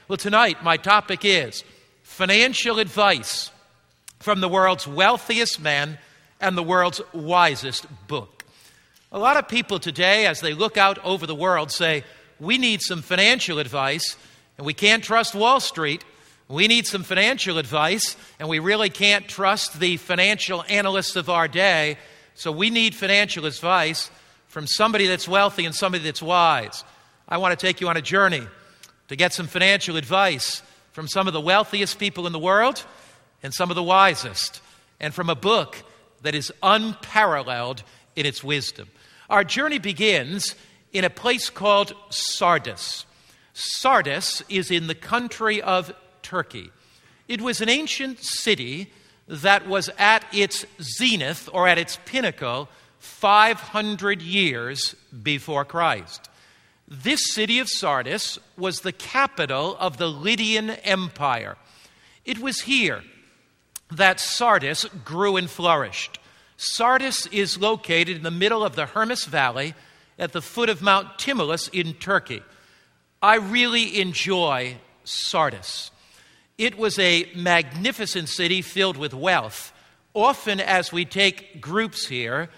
Well, tonight my topic is financial advice from the world's wealthiest man and the world's wisest book. A lot of people today, as they look out over the world, say, we need some financial advice, and we can't trust Wall Street. We need some financial advice, and we really can't trust the financial analysts of our day. So we need financial advice from somebody that's wealthy and somebody that's wise. I want to take you on a journey to get some financial advice from some of the wealthiest people in the world and some of the wisest, and from a book that is unparalleled in its wisdom. Our journey begins in a place called Sardis. Sardis is in the country of Turkey. It was an ancient city that was at its zenith or at its pinnacle 500 years before Christ. This city of Sardis was the capital of the Lydian Empire. It was here that Sardis grew and flourished. Sardis is located in the middle of the Hermus Valley at the foot of Mount Tmolus in Turkey. I really enjoy Sardis. It was a magnificent city filled with wealth. Often as we take groups here,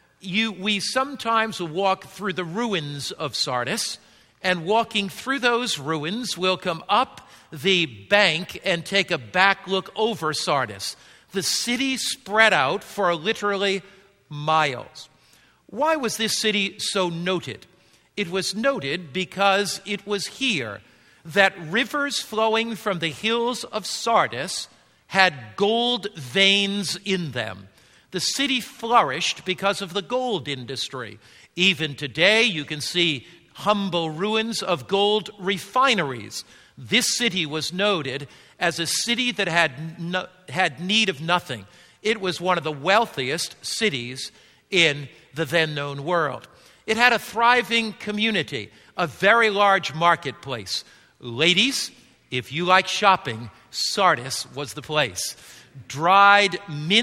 we sometimes will walk through the ruins of Sardis, and walking through those ruins, we'll come up the bank and take a back look over Sardis. The city spread out for literally miles. Why was this city so noted? It was noted because it was here that rivers flowing from the hills of Sardis had gold veins in them. The city flourished because of the gold industry. Even today, you can see humble ruins of gold refineries. This city was noted as a city that had need of nothing. It was one of the wealthiest cities in the then-known world. It had a thriving community, a very large marketplace. Ladies, if you like shopping, Sardis was the place. Dried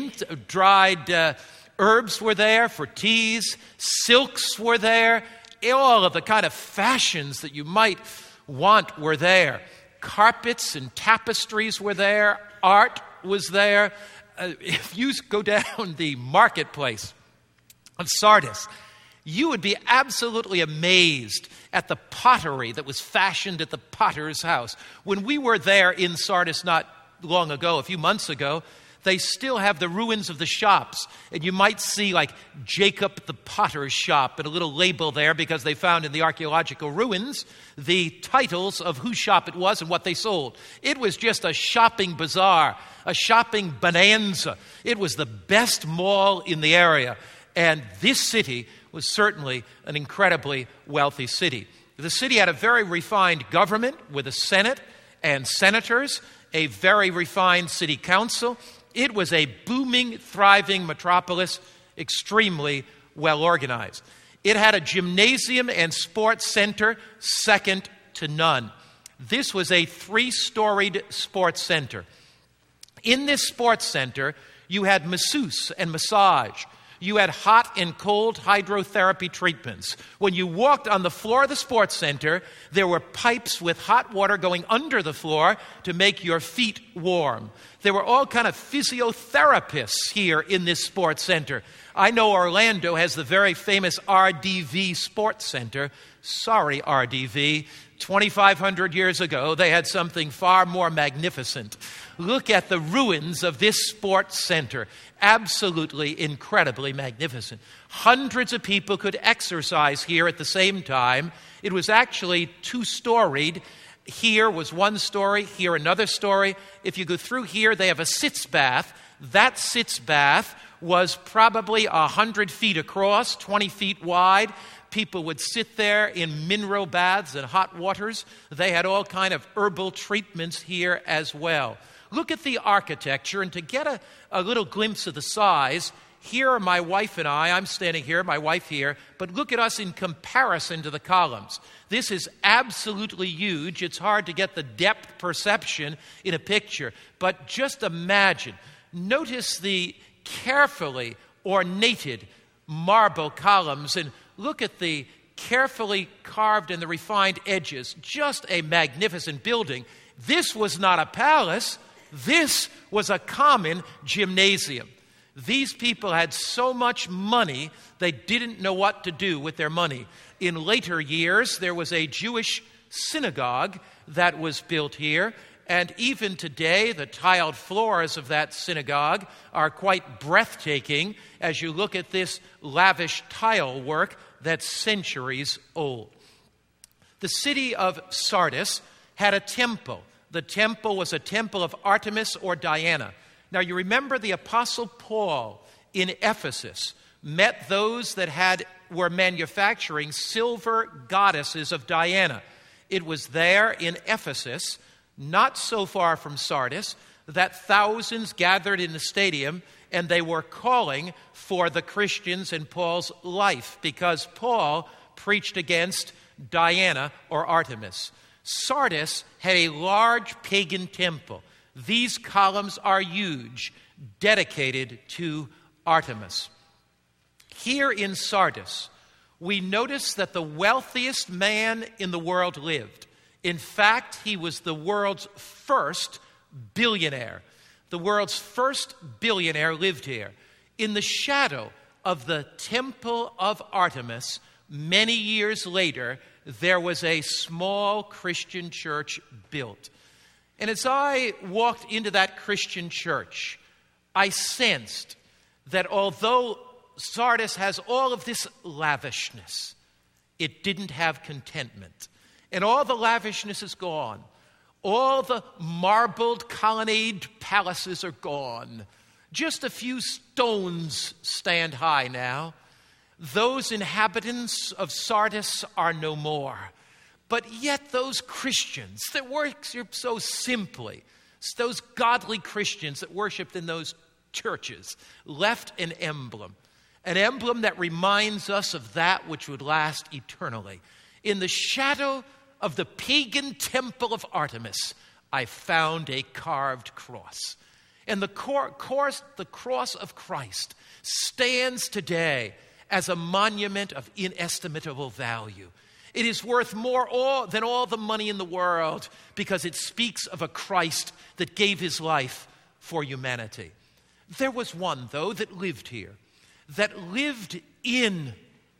herbs were there for teas. Silks were there. All of the kind of fashions that you might want were there. Carpets and tapestries were there. Art was there. If you go down the marketplace of Sardis, you would be absolutely amazed at the pottery that was fashioned at the potter's house. When we were there in Sardis not long ago, a few months ago, they still have the ruins of the shops. And you might see like Jacob the potter's shop and a little label there because they found in the archaeological ruins the titles of whose shop it was and what they sold. It was just a shopping bazaar, a shopping bonanza. It was the best mall in the area. And this city was certainly an incredibly wealthy city. The city had a very refined government with a Senate and senators, a very refined city council. It was a booming, thriving metropolis, extremely well organized. It had a gymnasium and sports center second to none. This was a 3-storied sports center. In this sports center, you had masseuse and massage. You had hot and cold hydrotherapy treatments. When you walked on the floor of the sports center, there were pipes with hot water going under the floor to make your feet warm. There were all kind of physiotherapists here in this sports center. I know Orlando has the very famous RDV Sports Center. Sorry, RDV. 2,500 years ago, they had something far more magnificent. Look at the ruins of this sports center. Absolutely, incredibly magnificent. Hundreds of people could exercise here at the same time. It was actually 2-storied. Here was 1 story, here another story. If you go through here, they have a sitz bath. That sitz bath was probably 100 feet across, 20 feet wide. People would sit there in mineral baths and hot waters. They had all kind of herbal treatments here as well. Look at the architecture, and to get a little glimpse of the size, here are my wife and I. I'm standing here, my wife here, but look at us in comparison to the columns. This is absolutely huge. It's hard to get the depth perception in a picture, but just imagine. Notice the carefully ornated marble columns, and look at the carefully carved in the refined edges, just a magnificent building. This was not a palace. This was a common gymnasium. These people had so much money, they didn't know what to do with their money. In later years, there was a Jewish synagogue that was built here, and even today, the tiled floors of that synagogue are quite breathtaking as you look at this lavish tile work that's centuries old. The city of Sardis had a temple. The temple was a temple of Artemis or Diana. Now, you remember the Apostle Paul in Ephesus met those that were manufacturing silver goddesses of Diana. It was there in Ephesus, not so far from Sardis, that thousands gathered in the stadium, and they were calling for the Christians in Paul's life because Paul preached against Diana or Artemis. Sardis had a large pagan temple. These columns are huge, dedicated to Artemis. Here in Sardis, we notice that the wealthiest man in the world lived. In fact, he was the world's first billionaire. The world's first billionaire lived here. In the shadow of the Temple of Artemis, many years later, there was a small Christian church built. And as I walked into that Christian church, I sensed that although Sardis has all of this lavishness, it didn't have contentment. And all the lavishness is gone. All the marbled colonnade palaces are gone. Just a few stones stand high now. Those inhabitants of Sardis are no more. But yet those Christians that worship so simply, those godly Christians that worshiped in those churches, left an emblem that reminds us of that which would last eternally. In the shadow of the pagan temple of Artemis, I found a carved cross. And the cross of Christ stands today as a monument of inestimable value. It is worth more than all the money in the world because it speaks of a Christ that gave his life for humanity. There was one, though, that lived here, that lived in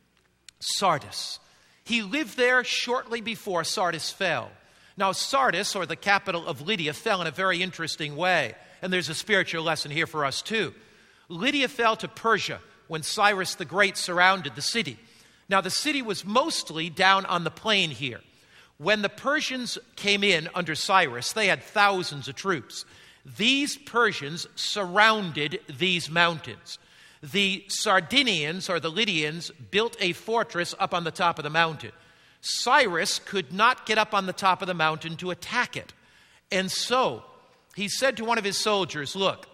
Sardis. He lived there shortly before Sardis fell. Now, Sardis, or the capital of Lydia, fell in a very interesting way, and there's a spiritual lesson here for us too. Lydia fell to Persia when Cyrus the Great surrounded the city. Now, the city was mostly down on the plain here. When the Persians came in under Cyrus, they had thousands of troops. These Persians surrounded these mountains. The Sardinians, or the Lydians, built a fortress up on the top of the mountain. Cyrus could not get up on the top of the mountain to attack it. And so he said to one of his soldiers, "Look,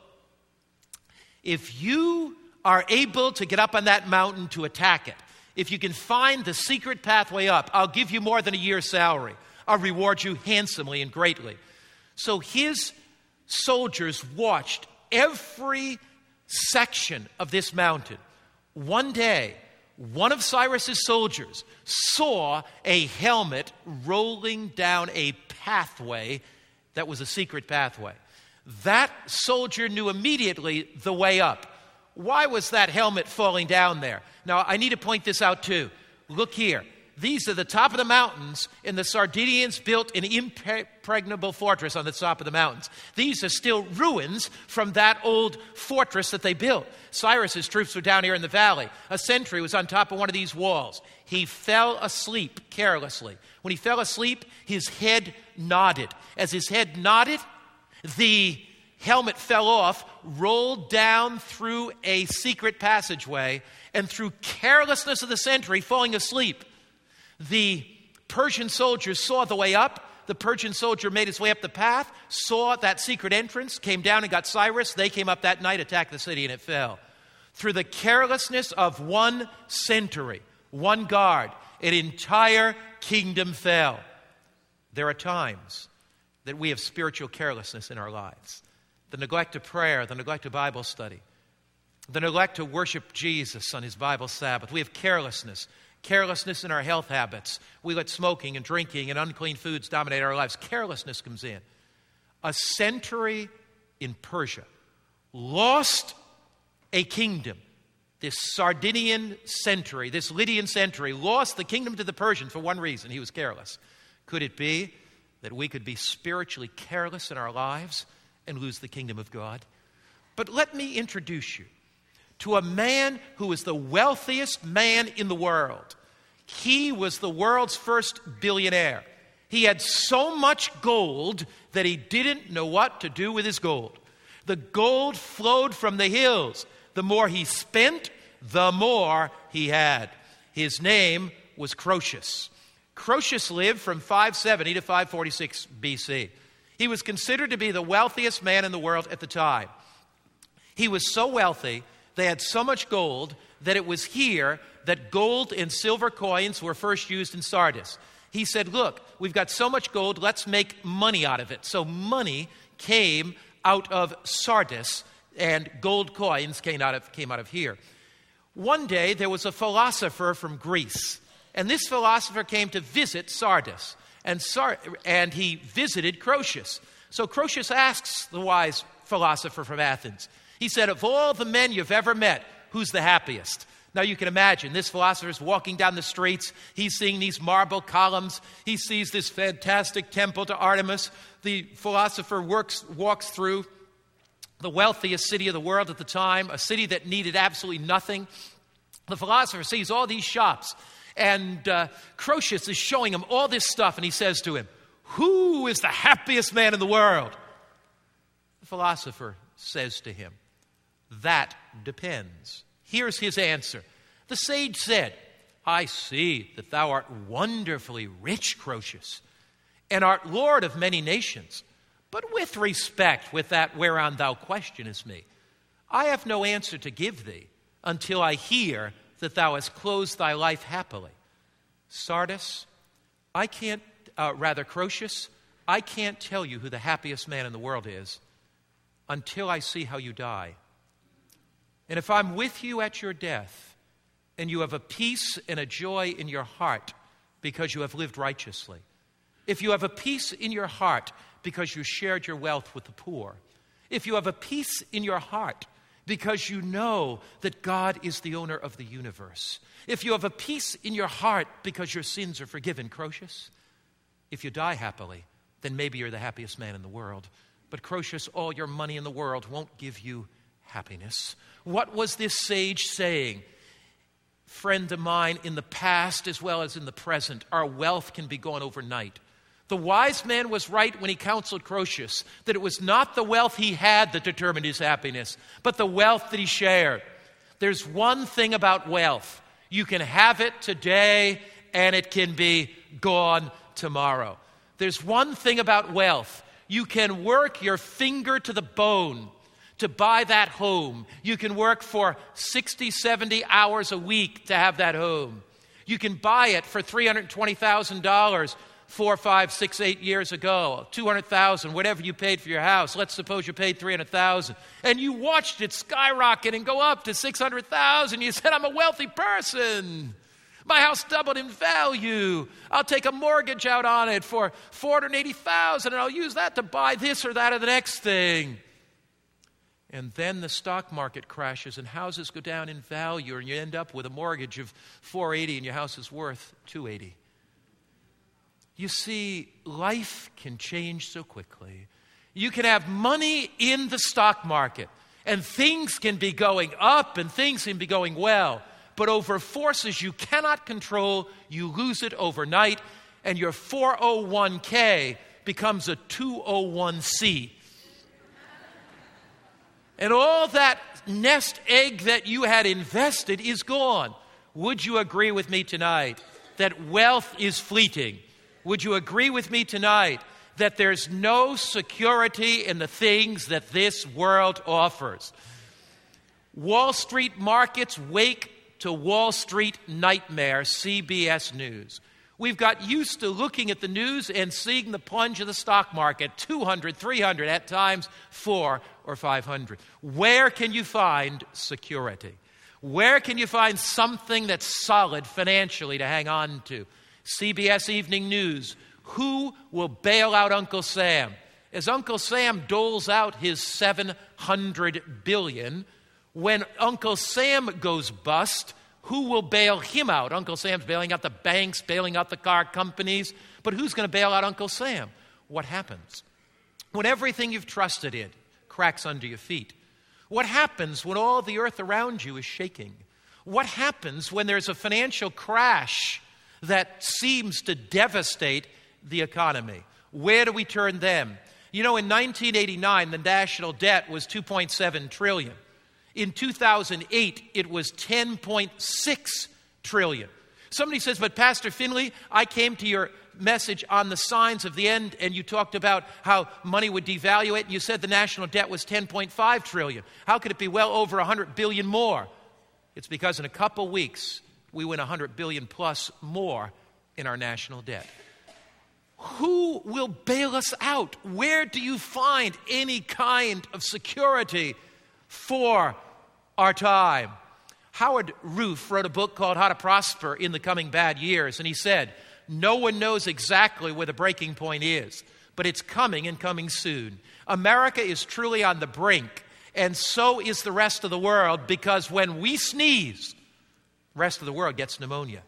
if you are able to get up on that mountain to attack it, if you can find the secret pathway up, I'll give you more than a year's salary. I'll reward you handsomely and greatly." So his soldiers watched every section of this mountain. One day, one of Cyrus's soldiers saw a helmet rolling down a pathway that was a secret pathway. That soldier knew immediately the way up. Why was that helmet falling down there? Now, I need to point this out too. Look here. These are the top of the mountains, and the Sardinians built an impregnable fortress on the top of the mountains. These are still ruins from that old fortress that they built. Cyrus's troops were down here in the valley. A sentry was on top of one of these walls. He fell asleep carelessly. When he fell asleep, his head nodded. As his head nodded, the helmet fell off, rolled down through a secret passageway, and through carelessness of the sentry falling asleep, the Persian soldiers saw the way up. The Persian soldier made his way up the path, saw that secret entrance, came down and got Cyrus. They came up that night, attacked the city, and it fell. Through the carelessness of one sentry, one guard, an entire kingdom fell. There are times that we have spiritual carelessness in our lives. The neglect of prayer, the neglect of Bible study, the neglect to worship Jesus on his Bible Sabbath. We have carelessness. Carelessness in our health habits. We let smoking and drinking and unclean foods dominate our lives. Carelessness comes in. A century in Persia lost a kingdom. This Sardinian century, this Lydian century, lost the kingdom to the Persians for one reason: he was careless. Could it be that we could be spiritually careless in our lives and lose the kingdom of God? But let me introduce you to a man who was the wealthiest man in the world. He was the world's first billionaire. He had so much gold that he didn't know what to do with his gold. The gold flowed from the hills. The more he spent, the more he had. His name was Croesus. Croesus lived from 570 to 546 BC. He was considered to be the wealthiest man in the world at the time. He was so wealthy, they had so much gold, that it was here that gold and silver coins were first used in Sardis. He said, look, we've got so much gold, let's make money out of it. So money came out of Sardis, and gold coins came out of here. One day, there was a philosopher from Greece, and this philosopher came to visit Sardis, and he visited Croesus. So Croesus asks the wise philosopher from Athens, he said, of all the men you've ever met, who's the happiest? Now you can imagine, this philosopher is walking down the streets, he's seeing these marble columns, he sees this fantastic temple to Artemis. The philosopher walks through the wealthiest city of the world at the time, a city that needed absolutely nothing. The philosopher sees all these shops, and Croesus is showing him all this stuff, and he says to him, who is the happiest man in the world? The philosopher says to him, that depends. Here's his answer. The sage said, I see that thou art wonderfully rich, Croesus, and art lord of many nations. But with respect, with that whereon thou questionest me, I have no answer to give thee until I hear that thou hast closed thy life happily. Croesus, I can't tell you who the happiest man in the world is until I see how you die. And if I'm with you at your death, and you have a peace and a joy in your heart because you have lived righteously, if you have a peace in your heart because you shared your wealth with the poor, if you have a peace in your heart because you know that God is the owner of the universe, if you have a peace in your heart because your sins are forgiven, Croesus, if you die happily, then maybe you're the happiest man in the world. But Croesus, all your money in the world won't give you happiness. What was this sage saying? Friend of mine, in the past as well as in the present, our wealth can be gone overnight. The wise man was right when he counseled Croesus that it was not the wealth he had that determined his happiness, but the wealth that he shared. There's one thing about wealth. You can have it today and it can be gone tomorrow. There's one thing about wealth. You can work your finger to the bone to buy that home. You can work for 60, 70 hours a week to have that home. You can buy it for $320,000 4, 5, 6, 8 years ago, $200,000, whatever you paid for your house. Let's suppose you paid $300,000, and you watched it skyrocket and go up to $600,000. You said, I'm a wealthy person. My house doubled in value. I'll take a mortgage out on it for $480,000, and I'll use that to buy this or that or the next thing. And then the stock market crashes and houses go down in value, and you end up with a mortgage of $480 and your house is worth $280. You see, life can change so quickly. You can have money in the stock market, and things can be going up and things can be going well. But over forces you cannot control, you lose it overnight, and your 401k becomes a 201c. And all that nest egg that you had invested is gone. Would you agree with me tonight that wealth is fleeting? Would you agree with me tonight that there's no security in the things that this world offers? Wall Street markets wake to Wall Street nightmare, CBS News. We've got used to looking at the news and seeing the plunge of the stock market, 200, 300, at times 400 or 500. Where can you find security? Where can you find something that's solid financially to hang on to? CBS Evening News. Who will bail out Uncle Sam? As Uncle Sam doles out his $700 billion, when Uncle Sam goes bust, who will bail him out? Uncle Sam's bailing out the banks, bailing out the car companies, but who's going to bail out Uncle Sam? What happens when everything you've trusted in cracks under your feet? What happens when all the earth around you is shaking? What happens when there's a financial crash that seems to devastate the economy? Where do we turn then? You know, in 1989, the national debt was $2.7 trillion. In 2008, it was $10.6 trillion. Somebody says, but Pastor Finley, I came to your message on the signs of the end, and you talked about how money would devalue it, and you said the national debt was $10.5 trillion. How could it be well over $100 billion more? It's because in a couple weeks, we win $100 billion plus more in our national debt. Who will bail us out? Where do you find any kind of security for our time? Howard Roof wrote a book called How to Prosper in the Coming Bad Years, and he said, no one knows exactly where the breaking point is, but it's coming and coming soon. America is truly on the brink, and so is the rest of the world, because when we sneeze, the rest of the world gets pneumonia.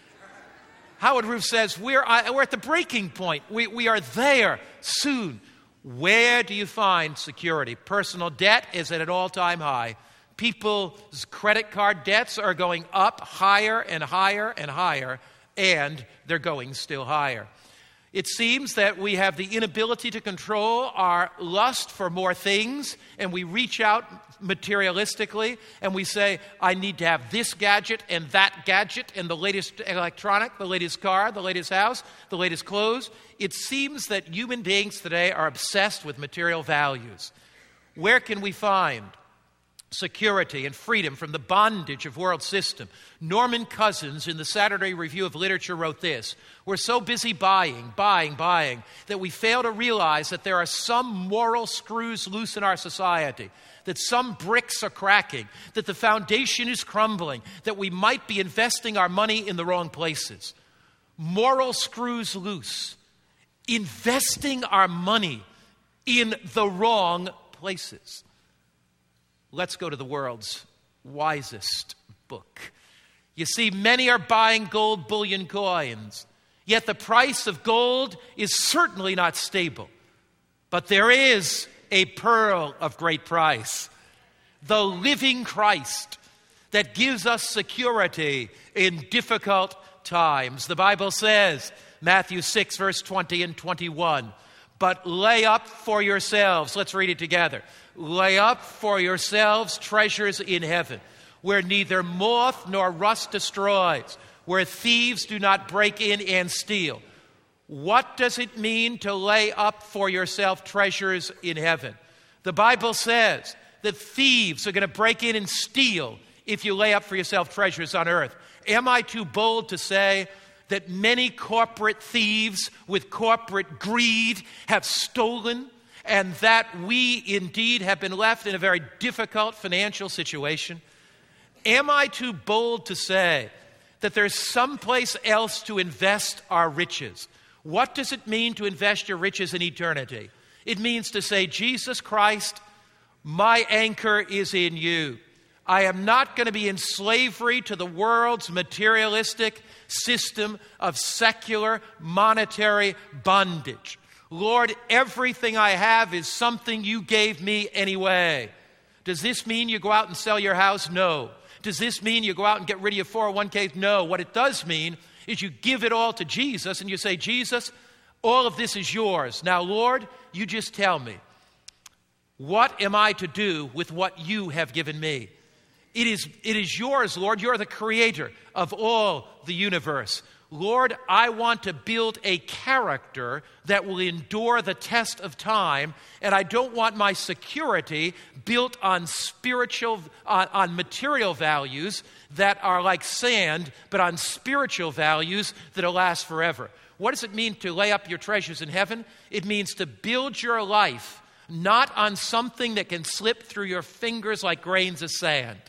Howard Roof says, we're at the breaking point. We are there soon. Where do you find security? Personal debt is at an all-time high. People's credit card debts are going up higher and higher and higher, and they're going still higher. It seems that we have the inability to control our lust for more things, and we reach out materialistically, and we say, I need to have this gadget and that gadget and the latest electronic, the latest car, the latest house, the latest clothes. It seems that human beings today are obsessed with material values. Where can we find security and freedom from the bondage of world system? Norman Cousins in the Saturday Review of Literature wrote this: we're so busy buying, that we fail to realize that there are some moral screws loose in our society, that some bricks are cracking, that the foundation is crumbling, that we might be investing our money in the wrong places. Moral screws loose. Investing our money in the wrong places. Let's go to the world's wisest book. You see, many are buying gold bullion coins, yet the price of gold is certainly not stable. But there is a pearl of great price, the living Christ that gives us security in difficult times. The Bible says, Matthew 6, verse 20 and 21, but lay up for yourselves, let's read it together, lay up for yourselves treasures in heaven, where neither moth nor rust destroys, where thieves do not break in and steal. What does it mean to lay up for yourself treasures in heaven? The Bible says that thieves are going to break in and steal if you lay up for yourself treasures on earth. Am I too bold to say that many corporate thieves with corporate greed have stolen, and that we indeed have been left in a very difficult financial situation? Am I too bold to say that there's someplace else to invest our riches? What does it mean to invest your riches in eternity? It means to say, Jesus Christ, my anchor is in you. I am not going to be in slavery to the world's materialistic system of secular monetary bondage. Lord, everything I have is something you gave me anyway. Does this mean you go out and sell your house? No. Does this mean you go out and get rid of your 401k? No. What it does mean is you give it all to Jesus and you say, Jesus, all of this is yours. Now, Lord, you just tell me, what am I to do with what you have given me? It is yours, Lord. You're the creator of all the universe. Lord, I want to build a character that will endure the test of time, and I don't want my security built on on material values that are like sand, but on spiritual values that'll last forever. What does it mean to lay up your treasures in heaven? It means to build your life not on something that can slip through your fingers like grains of sand.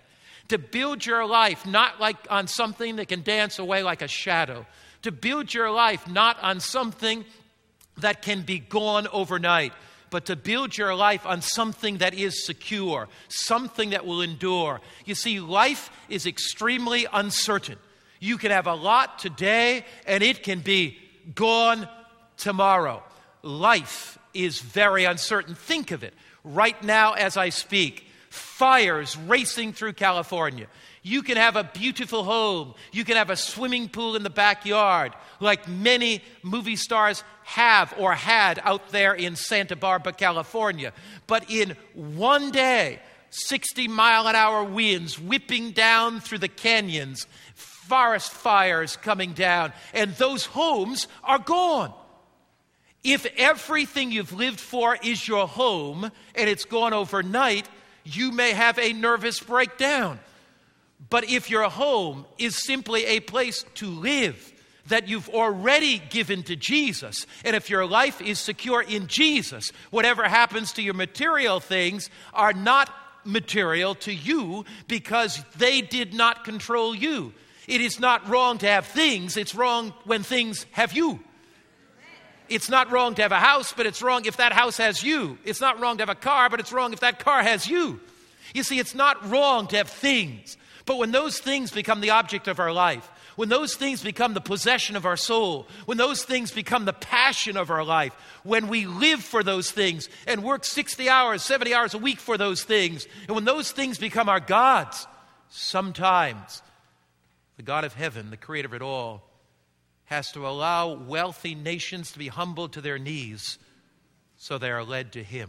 To build your life not like on something that can dance away like a shadow. To build your life not on something that can be gone overnight, but to build your life on something that is secure, something that will endure. You see, life is extremely uncertain. You can have a lot today, and it can be gone tomorrow. Life is very uncertain. Think of it. Right now as I speak, fires racing through California. You can have a beautiful home. You can have a swimming pool in the backyard, like many movie stars have or had out there in Santa Barbara, California. But in one day, 60-mile-an-hour winds whipping down through the canyons, forest fires coming down, and those homes are gone. If everything you've lived for is your home and it's gone overnight, you may have a nervous breakdown. But if your home is simply a place to live that you've already given to Jesus, and if your life is secure in Jesus, whatever happens to your material things are not material to you because they did not control you. It is not wrong to have things. It's wrong when things have you. It's not wrong to have a house, but it's wrong if that house has you. It's not wrong to have a car, but it's wrong if that car has you. You see, it's not wrong to have things. But when those things become the object of our life, when those things become the possession of our soul, when those things become the passion of our life, when we live for those things and work 60 hours, 70 hours a week for those things, and when those things become our gods, sometimes the God of heaven, the creator of it all, has to allow wealthy nations to be humbled to their knees so they are led to him.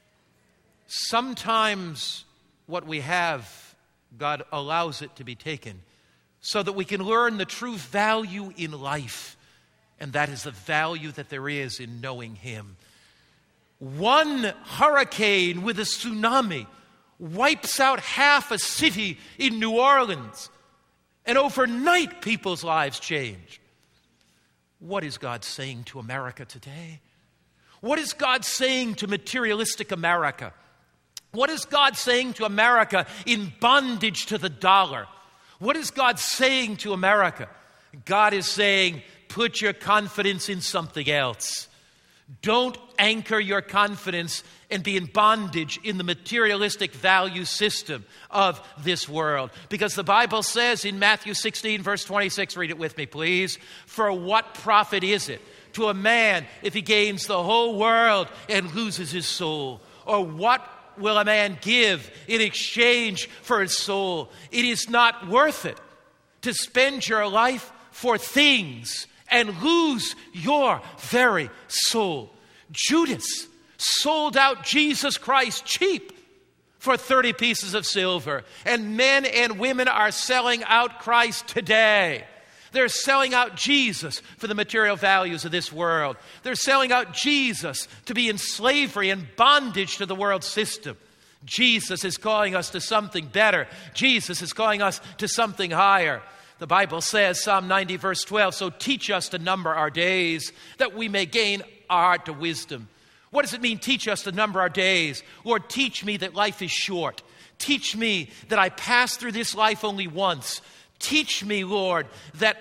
Sometimes what we have, God allows it to be taken so that we can learn the true value in life, and that is the value that there is in knowing him. One hurricane with a tsunami wipes out half a city in New Orleans, and overnight people's lives change. What is God saying to America today? What is God saying to materialistic America? What is God saying to America in bondage to the dollar? What is God saying to America? God is saying, put your confidence in something else. Don't anchor your confidence and be in bondage in the materialistic value system of this world. Because the Bible says in Matthew 16, verse 26, read it with me, please. For what profit is it to a man if he gains the whole world and loses his soul? Or what will a man give in exchange for his soul? It is not worth it to spend your life for things and lose your very soul. Judas sold out Jesus Christ cheap for 30 pieces of silver. And men and women are selling out Christ today. They're selling out Jesus for the material values of this world. They're selling out Jesus to be in slavery and bondage to the world system. Jesus is calling us to something better. Jesus is calling us to something higher. The Bible says, Psalm 90, verse 12, so teach us to number our days, that we may gain our heart to wisdom. What does it mean, teach us to number our days? Lord, teach me that life is short. Teach me that I pass through this life only once. Teach me, Lord, that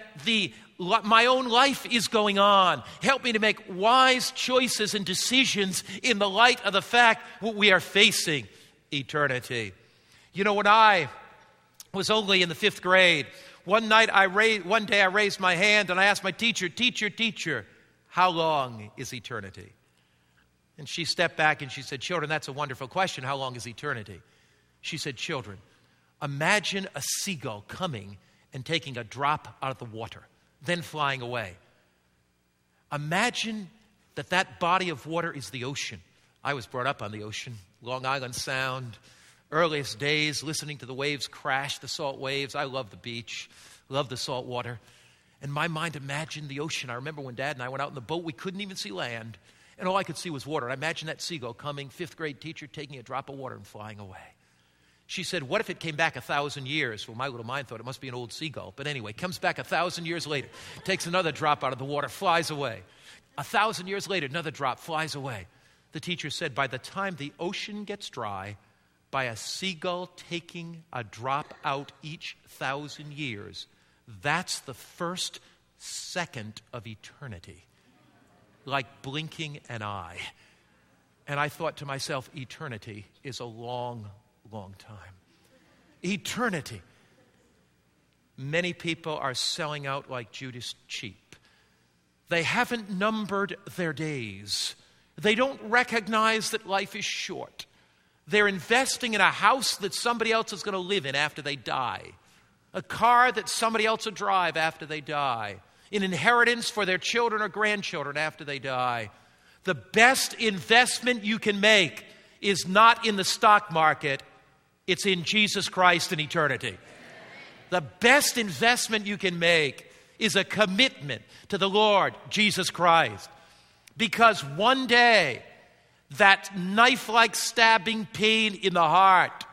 my own life is going on. Help me to make wise choices and decisions in the light of the fact what we are facing, eternity. You know, when I was only in the 5th grade, one day I raised my hand and I asked my teacher, teacher, how long is eternity? And she stepped back and she said, children, that's a wonderful question. How long is eternity? She said, children, imagine a seagull coming and taking a drop out of the water, then flying away. Imagine that body of water is the ocean. I was brought up on the ocean, Long Island Sound, earliest days, listening to the waves crash, the salt waves. I love the beach, love the salt water. And my mind imagined the ocean. I remember when Dad and I went out in the boat, we couldn't even see land. And all I could see was water. I imagined that seagull coming, 5th grade teacher, taking a drop of water and flying away. She said, what if it came back 1,000 years? Well, my little mind thought it must be an old seagull. But anyway, comes back 1,000 years later, takes another drop out of the water, flies away. 1,000 years later, another drop, flies away. The teacher said, by the time the ocean gets dry, by a seagull taking a drop out each 1,000 years. That's the first second of eternity, like blinking an eye. And I thought to myself, eternity is a long, long time. Eternity. Many people are selling out like Judas cheap. They haven't numbered their days. They don't recognize that life is short. They're investing in a house that somebody else is going to live in after they die, a car that somebody else will drive after they die, an inheritance for their children or grandchildren after they die. The best investment you can make is not in the stock market, it's in Jesus Christ in eternity. The best investment you can make is a commitment to the Lord Jesus Christ. Because one day, that knife-like stabbing pain in the heart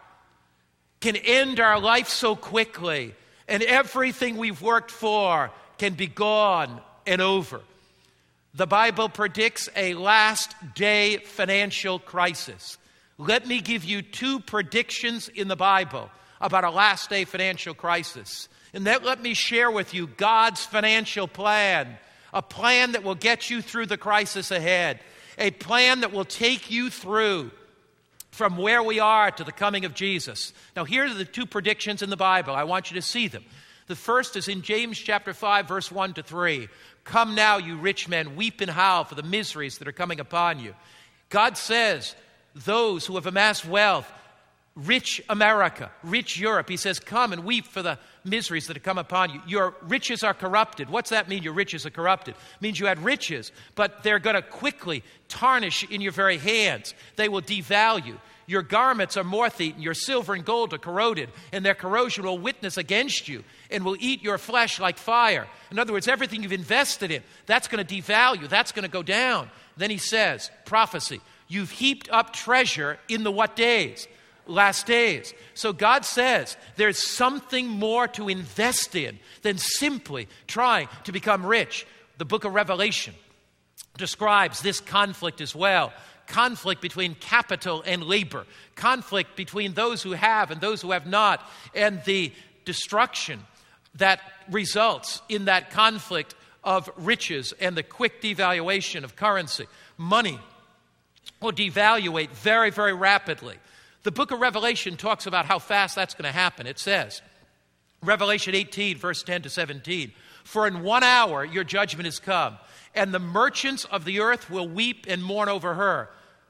can end our life so quickly, and everything we've worked for can be gone and over. The Bible predicts a last-day financial crisis. Let me give you 2 predictions in the Bible about a last-day financial crisis. And then let me share with you God's financial plan, a plan that will get you through the crisis ahead, a plan that will take you through from where we are to the coming of Jesus. Now, here are the 2 predictions in the Bible. I want you to see them. The first is in James chapter 5, verse 1 to 3. Come now, you rich men, weep and howl for the miseries that are coming upon you. God says, those who have amassed wealth, rich America, rich Europe, he says, come and weep for the miseries that have come upon you. Your riches are corrupted. What's that mean, your riches are corrupted? It means you had riches, but they're going to quickly tarnish in your very hands. They will devalue. Your garments are moth-eaten, your silver and gold are corroded, and their corrosion will witness against you and will eat your flesh like fire. In other words, everything you've invested in, that's going to devalue, that's going to go down. Then he says, prophecy, you've heaped up treasure in the what days? Last days. So God says there's something more to invest in than simply trying to become rich. The book of Revelation describes this conflict as well. Conflict between capital and labor. Conflict between those who have and those who have not. And the destruction that results in that conflict of riches and the quick devaluation of currency. Money will devaluate very, very rapidly. The book of Revelation talks about how fast that's going to happen. It says, Revelation 18, verse 10 to 17, for in 1 hour your judgment is come, and the merchants of the earth will weep and mourn over her.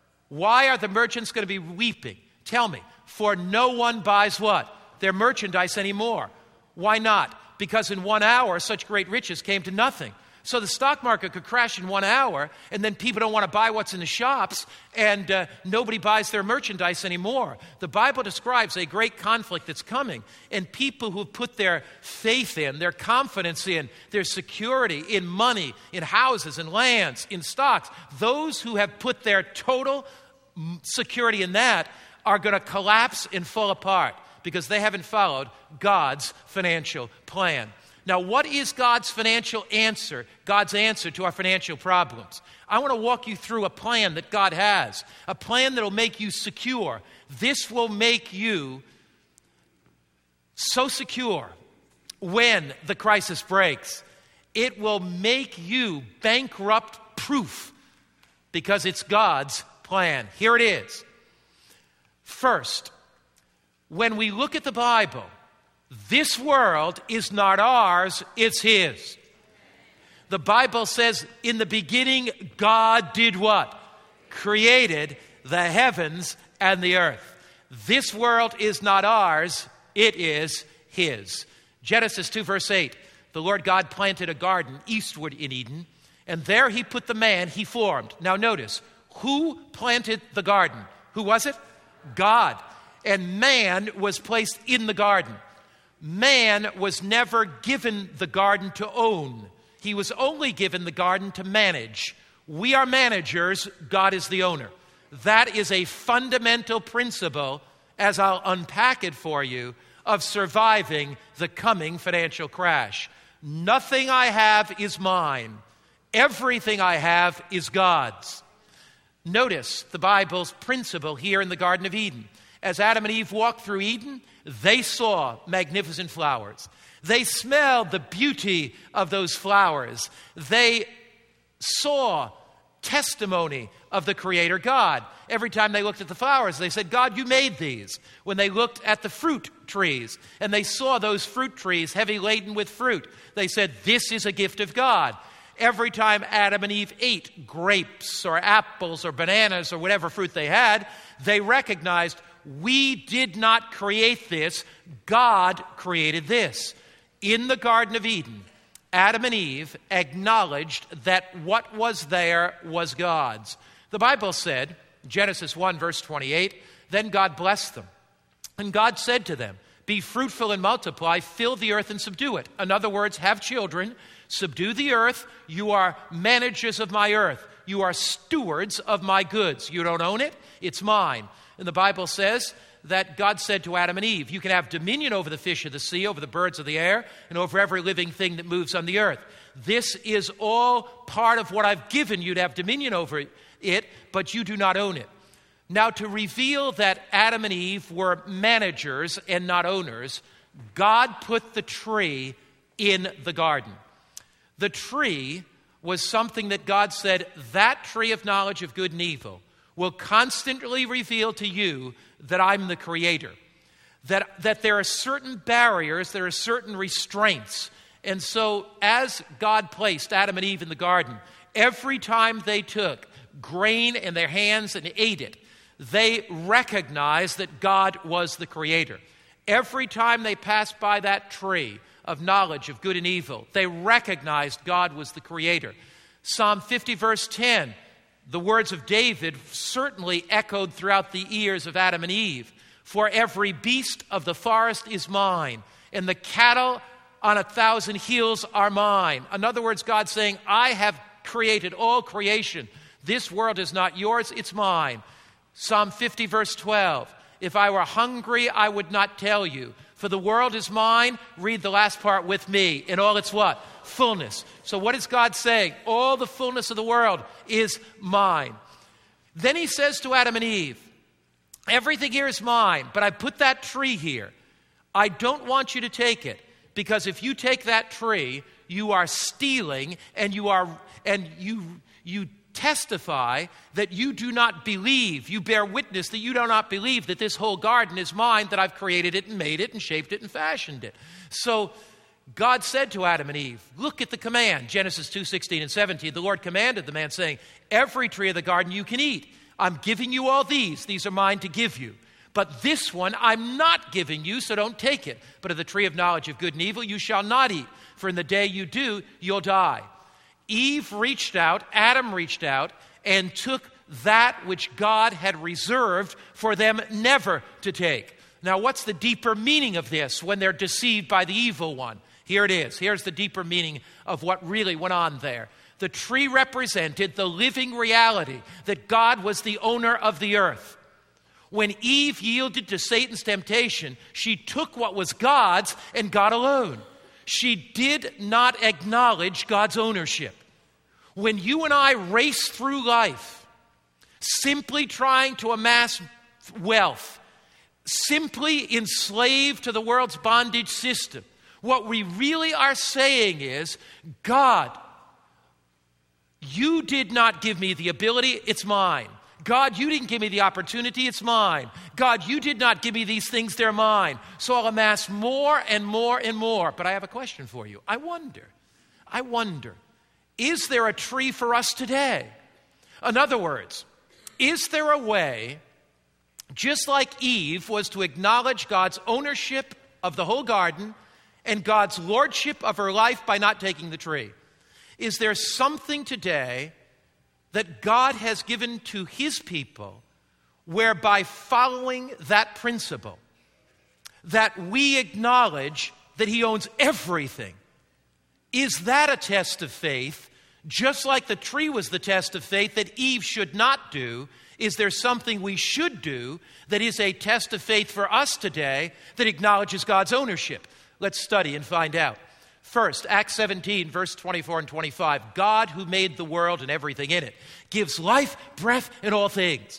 Why are the merchants going to be weeping? Tell me. For no one buys what? Their merchandise anymore. Why not? Because in 1 hour such great riches came to nothing. So the stock market could crash in 1 hour, and then people don't want to buy what's in the shops, and nobody buys their merchandise anymore. The Bible describes a great conflict that's coming, and people who put their faith in, their confidence in, their security in money, in houses, in lands, in stocks, those who have put their total security in that are going to collapse and fall apart because they haven't followed God's financial plan. Now, what is God's financial answer, God's answer to our financial problems? I want to walk you through a plan that God has, a plan that will make you secure. This will make you so secure when the crisis breaks. It will make you bankrupt-proof because it's God's plan. Here it is. First, when we look at the Bible, this world is not ours, it's His. The Bible says, in the beginning, God did what? Created the heavens and the earth. This world is not ours, it is His. Genesis 2, verse 8, the Lord God planted a garden eastward in Eden, and there He put the man He formed. Now notice, who planted the garden? Who was it? God. And man was placed in the garden. Man was never given the garden to own. He was only given the garden to manage. We are managers, God is the owner. That is a fundamental principle, as I'll unpack it for you, of surviving the coming financial crash. Nothing I have is mine. Everything I have is God's. Notice the Bible's principle here in the Garden of Eden. As Adam and Eve walked through Eden, they saw magnificent flowers. They smelled the beauty of those flowers. They saw testimony of the Creator God. Every time they looked at the flowers, they said, God, you made these. When they looked at the fruit trees and they saw those fruit trees heavy laden with fruit, they said, this is a gift of God. Every time Adam and Eve ate grapes or apples or bananas or whatever fruit they had, they recognized, we did not create this. God created this. In the Garden of Eden, Adam and Eve acknowledged that what was there was God's. The Bible said, Genesis 1, verse 28, then God blessed them. And God said to them, be fruitful and multiply, fill the earth and subdue it. In other words, have children, subdue the earth. You are managers of my earth. You are stewards of my goods. You don't own it, it's mine. And the Bible says that God said to Adam and Eve, you can have dominion over the fish of the sea, over the birds of the air, and over every living thing that moves on the earth. This is all part of what I've given you to have dominion over it, but you do not own it. Now, to reveal that Adam and Eve were managers and not owners, God put the tree in the garden. The tree was something that God said, that tree of knowledge of good and evil will constantly reveal to you that I'm the Creator, that there are certain barriers, there are certain restraints. And so as God placed Adam and Eve in the garden, every time they took grain in their hands and ate it, they recognized that God was the Creator. Every time they passed by that tree of knowledge of good and evil, they recognized God was the Creator. Psalm 50, verse 10, the words of David certainly echoed throughout the ears of Adam and Eve. For every beast of the forest is mine, and the cattle on 1,000 hills are mine. In other words, God saying, I have created all creation. This world is not yours, it's mine. Psalm 50, verse 12, if I were hungry, I would not tell you. For the world is mine. Read the last part with me. In all its what? Fullness. So what is God saying? All the fullness of the world is mine. Then he says to Adam and Eve, everything here is mine, but I put that tree here. I don't want you to take it, because if you take that tree, you are stealing, and you testify that you do not believe, you bear witness that you do not believe that this whole garden is mine, that I've created it and made it and shaped it and fashioned it. So God said to Adam and Eve, look at the command, Genesis 2:16 and 17. The Lord commanded the man, saying, every tree of the garden you can eat. I'm giving you all these. These are mine to give you. But this one I'm not giving you, so don't take it. But of the tree of knowledge of good and evil you shall not eat, for in the day you do, you'll die. Eve reached out, Adam reached out, and took that which God had reserved for them never to take. Now, what's the deeper meaning of this when they're deceived by the evil one? Here it is. Here's the deeper meaning of what really went on there. The tree represented the living reality that God was the owner of the earth. When Eve yielded to Satan's temptation, she took what was God's and God alone. She did not acknowledge God's ownership. When you and I race through life, simply trying to amass wealth, simply enslaved to the world's bondage system, what we really are saying is, God, you did not give me the ability, it's mine. God, you didn't give me the opportunity, it's mine. God, you did not give me these things, they're mine. So I'll amass more and more and more. But I have a question for you. I wonder, is there a tree for us today? In other words, is there a way, just like Eve was to acknowledge God's ownership of the whole garden and God's lordship of her life by not taking the tree? Is there something today that God has given to his people whereby following that principle, that we acknowledge that he owns everything? Is that a test of faith? Just like the tree was the test of faith that Eve should not do, is there something we should do that is a test of faith for us today that acknowledges God's ownership? Let's study and find out. First, Acts 17, verse 24 and 25. God, who made the world and everything in it, gives life, breath, and all things.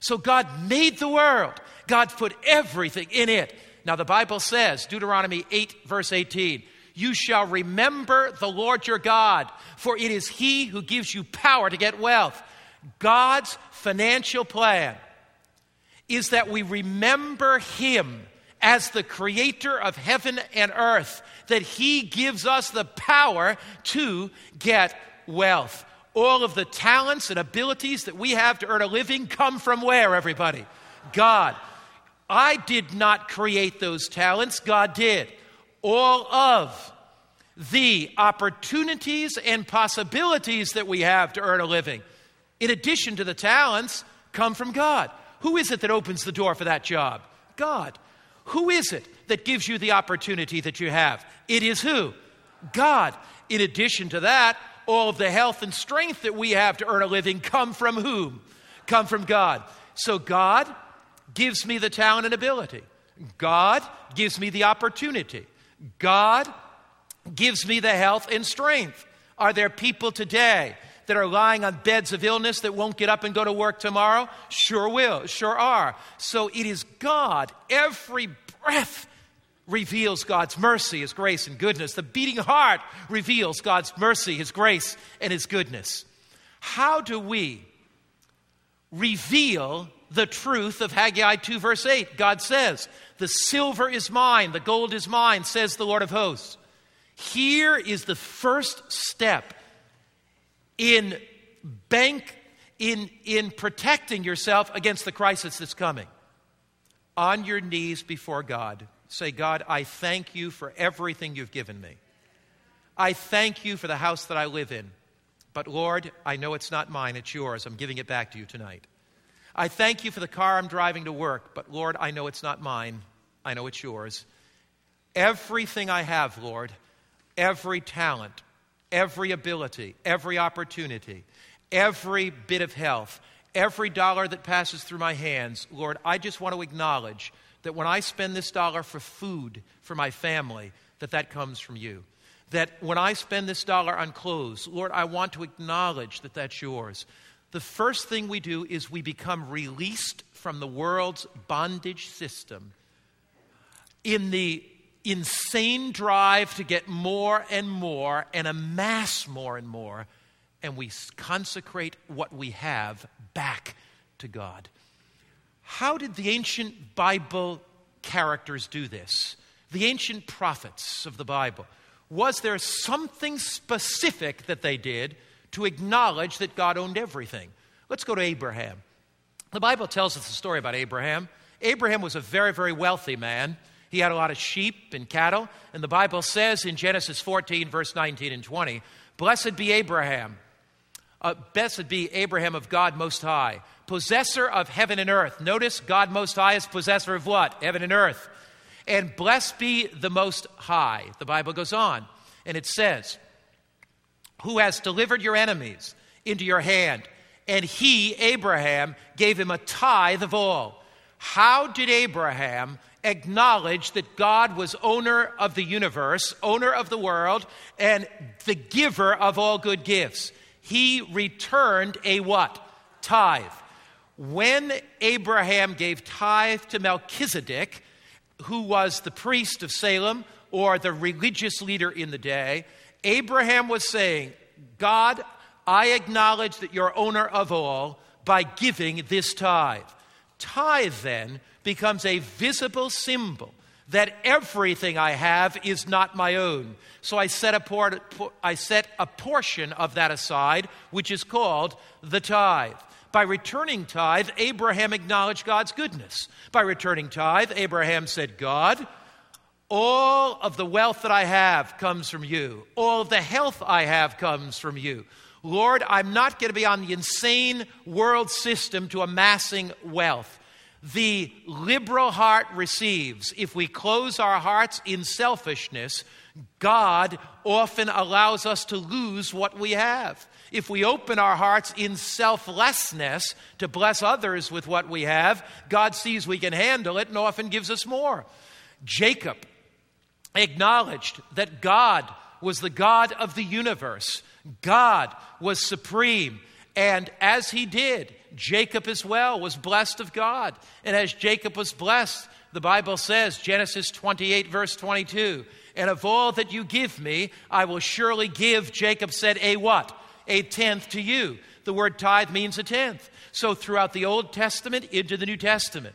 So God made the world. God put everything in it. Now the Bible says, Deuteronomy 8, verse 18, you shall remember the Lord your God, for it is He who gives you power to get wealth. God's financial plan is that we remember Him as the creator of heaven and earth, that He gives us the power to get wealth. All of the talents and abilities that we have to earn a living come from where, everybody? God. I did not create those talents. God did. All of the opportunities and possibilities that we have to earn a living, in addition to the talents, come from God. Who is it that opens the door for that job? God. Who is it that gives you the opportunity that you have? It is who? God. In addition to that, all of the health and strength that we have to earn a living come from whom? Come from God. So God gives me the talent and ability. God gives me the opportunity. God gives me the health and strength. Are there people today that are lying on beds of illness that won't get up and go to work tomorrow? Sure are. So it is God. Every breath reveals God's mercy, His grace, and goodness. The beating heart reveals God's mercy, His grace, and His goodness. How do we reveal the truth of Haggai 2, verse 8? God says, the silver is mine, the gold is mine, says the Lord of hosts. Here is the first step in protecting yourself against the crisis that's coming. On your knees before God, say, God, I thank you for everything you've given me. I thank you for the house that I live in. But Lord, I know it's not mine, it's yours. I'm giving it back to you tonight. I thank you for the car I'm driving to work. But Lord, I know it's not mine. I know it's yours. Everything I have, Lord, every talent, every ability, every opportunity, every bit of health, every dollar that passes through my hands, Lord, I just want to acknowledge that when I spend this dollar for food for my family, that comes from you. That when I spend this dollar on clothes, Lord, I want to acknowledge that that's yours. The first thing we do is we become released from the world's bondage system in the insane drive to get more and more and amass more and more, and we consecrate what we have back to God. How did the ancient Bible characters do this? The ancient prophets of the Bible. Was there something specific that they did to acknowledge that God owned everything? Let's go to Abraham. The Bible tells us a story about Abraham. Abraham was a very, very wealthy man. He had a lot of sheep and cattle. And the Bible says in Genesis 14, verse 19 and 20, blessed be Abraham of God Most High, possessor of heaven and earth. Notice God Most High is possessor of what? Heaven and earth. And blessed be the Most High. The Bible goes on, and it says, who has delivered your enemies into your hand. And he, Abraham, gave him a tithe of all. How did Abraham acknowledge that God was owner of the universe, owner of the world, and the giver of all good gifts? He returned a what? Tithe. When Abraham gave tithe to Melchizedek, who was the priest of Salem or the religious leader in the day, Abraham was saying, God, I acknowledge that you're owner of all by giving this tithe. Tithe then becomes a visible symbol that everything I have is not my own. So I set a portion of that aside, which is called the tithe. By returning tithe, Abraham acknowledged God's goodness. By returning tithe, Abraham said, God, all of the wealth that I have comes from you. All of the health I have comes from you. Lord, I'm not going to be on the insane world system to amassing wealth. The liberal heart receives. If we close our hearts in selfishness, God often allows us to lose what we have. If we open our hearts in selflessness to bless others with what we have, God sees we can handle it and often gives us more. Jacob acknowledged that God was the God of the universe. God was supreme. And as he did, Jacob as well was blessed of God. And as Jacob was blessed, the Bible says, Genesis 28, verse 22, and of all that you give me, I will surely give, Jacob said, a what? A tenth to you. The word tithe means a tenth. So throughout the Old Testament into the New Testament,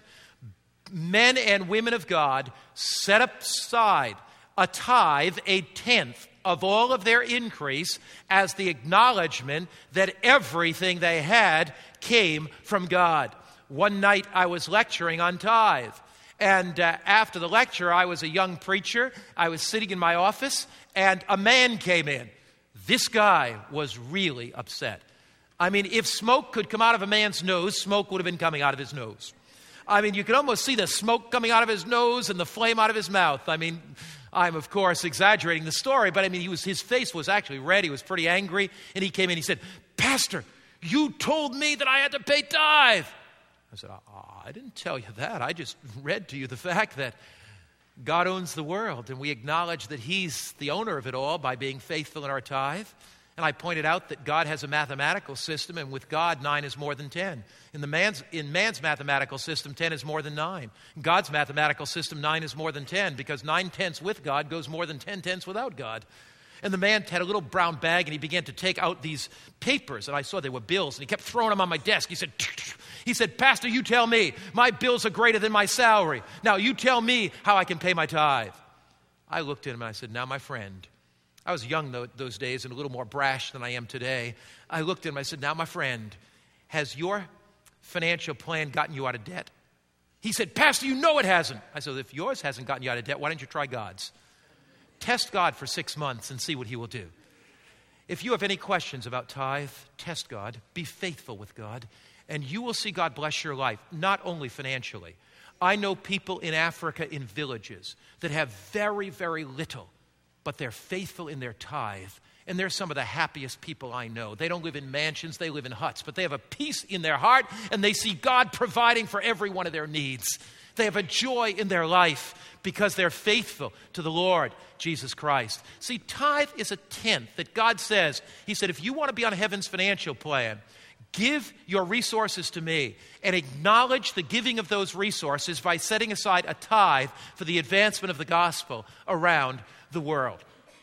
men and women of God set aside a tithe, a tenth of all of their increase, as the acknowledgement that everything they had came from God. One night I was lecturing on tithe. And after the lecture, I was a young preacher. I was sitting in my office, and a man came in. This guy was really upset. I mean, if smoke could come out of a man's nose, smoke would have been coming out of his nose. I mean, you could almost see the smoke coming out of his nose and the flame out of his mouth. I mean, I'm, of course, exaggerating the story, but I mean, his face was actually red. He was pretty angry, and he came in. He said, "Pastor, you told me that I had to pay tithe." I said, I didn't tell you that. I just read to you the fact that God owns the world, and we acknowledge that He's the owner of it all by being faithful in our tithe. And I pointed out that God has a mathematical system, and with God, 9 is more than 10. In man's mathematical system, 10 is more than 9. In God's mathematical system, 9 is more than 10, because 9 tenths with God goes more than 10 tenths without God. And the man had a little brown bag, and he began to take out these papers, and I saw they were bills, and he kept throwing them on my desk. He said, "Pastor, you tell me. My bills are greater than my salary. Now, you tell me how I can pay my tithe." I looked at him, and I said, "Now, my friend," I was young those days and a little more brash than I am today. I looked at him, I said, "Now, my friend, has your financial plan gotten you out of debt?" He said, "Pastor, you know it hasn't." I said, "If yours hasn't gotten you out of debt, why don't you try God's? Test God for 6 months and see what He will do." If you have any questions about tithe, test God, be faithful with God, and you will see God bless your life, not only financially. I know people in Africa in villages that have very, very little, but they're faithful in their tithe, and they're some of the happiest people I know. They don't live in mansions, they live in huts, but they have a peace in their heart, and they see God providing for every one of their needs. They have a joy in their life because they're faithful to the Lord Jesus Christ. See, tithe is a tenth that God says. He said, if you want to be on heaven's financial plan, give your resources to me and acknowledge the giving of those resources by setting aside a tithe for the advancement of the gospel around the world.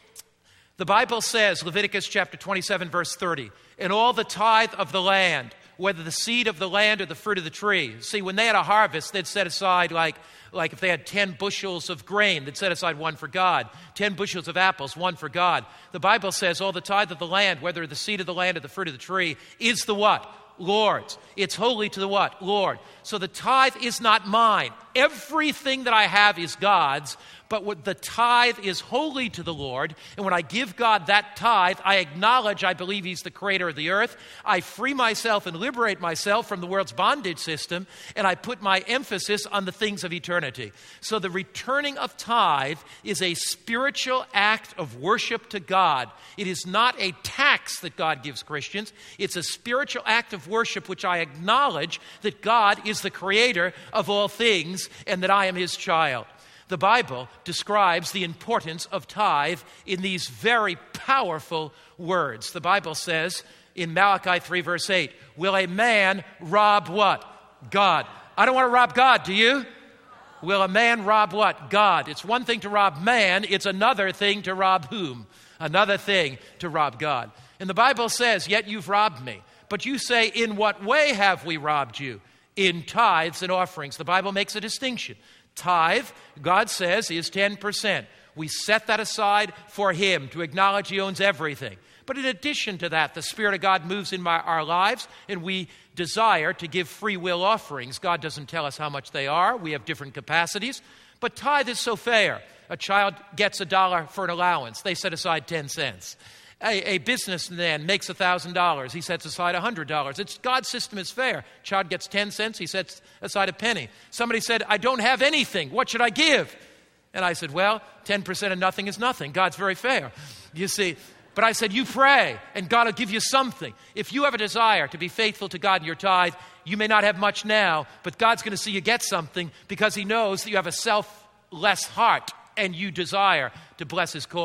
The Bible says, Leviticus chapter 27, verse 30, "And all the tithe of the land, whether the seed of the land or the fruit of the tree." See, when they had a harvest, they'd set aside, like if they had 10 bushels of grain, they'd set aside 1 for God. 10 bushels of apples, 1 for God. The Bible says all the tithe of the land, whether the seed of the land or the fruit of the tree, is the what? Lord's. It's holy to the what? Lord. So the tithe is not mine. Everything that I have is God's, but what the tithe is holy to the Lord. And when I give God that tithe, I acknowledge I believe He's the creator of the earth. I free myself and liberate myself from the world's bondage system, and I put my emphasis on the things of eternity. So the returning of tithe is a spiritual act of worship to God. It is not a tax that God gives Christians. It's a spiritual act of worship which I acknowledge that God is the creator of all things and that I am His child. The Bible describes the importance of tithe in these very powerful words. The Bible says in Malachi 3, verse 8, "Will a man rob what? God." I don't want to rob God, do you? Will a man rob what? God. It's one thing to rob man, it's another thing to rob whom? Another thing to rob God. And the Bible says, "Yet you've robbed me." But you say, "In what way have we robbed you?" In tithes and offerings. The Bible makes a distinction. Tithe, God says, is 10%. We set that aside for Him to acknowledge He owns everything. But in addition to that, the Spirit of God moves in our lives, and we desire to give free will offerings. God doesn't tell us how much they are. We have different capacities. But tithe is so fair. A child gets $1 for an allowance. They set aside 10 cents. A businessman makes $1,000. He sets aside $100. God's system is fair. Child gets 10 cents. He sets aside a penny. Somebody said, "I don't have anything. What should I give?" And I said, well, 10% of nothing is nothing. God's very fair. You see, but I said, you pray, and God will give you something. If you have a desire to be faithful to God in your tithe, you may not have much now, but God's going to see you get something because He knows that you have a selfless heart and you desire to bless His cause.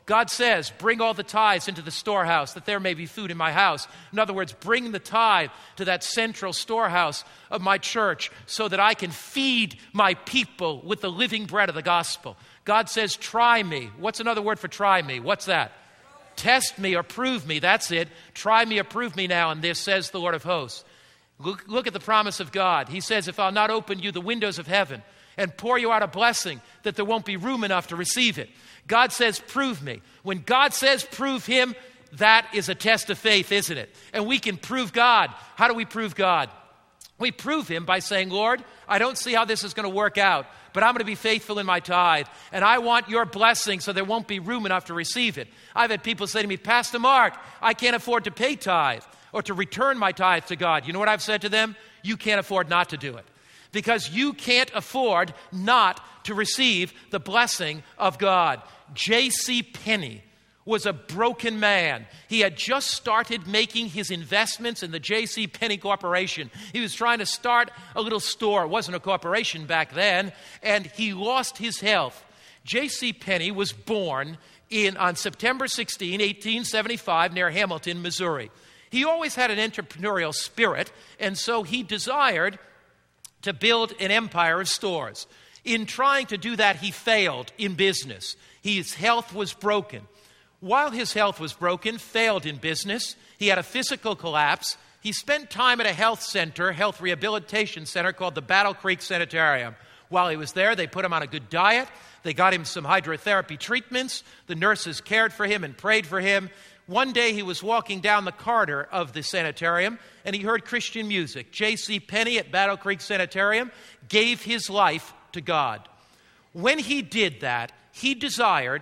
God says, bring all the tithes into the storehouse, that there may be food in my house. In other words, bring the tithe to that central storehouse of my church so that I can feed my people with the living bread of the gospel. God says, try me. What's another word for try me? What's that? Test me or prove me. That's it. Try me or prove me now in this, says the Lord of hosts. Look at the promise of God. He says, if I'll not open you the windows of heaven and pour you out a blessing, that there won't be room enough to receive it. God says, prove me. When God says prove him, that is a test of faith, isn't it? And we can prove God. How do we prove God? We prove him by saying, Lord, I don't see how this is going to work out, but I'm going to be faithful in my tithe, and I want your blessing so there won't be room enough to receive it. I've had people say to me, Pastor Mark, I can't afford to pay tithe or to return my tithe to God. You know what I've said to them? You can't afford not to do it, because you can't afford not to receive the blessing of God. J.C. Penney was a broken man. He had just started making his investments in the J.C. Penney Corporation. He was trying to start a little store. It wasn't a corporation back then, and he lost his health. J.C. Penney was born on September 16, 1875, near Hamilton, Missouri. He always had an entrepreneurial spirit, and so he desired to build an empire of stores. In trying to do that, he failed in business. His health was broken. While his health was broken, failed in business, he had a physical collapse. He spent time at a health rehabilitation center called the Battle Creek Sanitarium. While he was there, they put him on a good diet. They got him some hydrotherapy treatments. The nurses cared for him and prayed for him. One day he was walking down the corridor of the sanitarium and he heard Christian music. J.C. Penney at Battle Creek Sanitarium gave his life to God. When he did that, he desired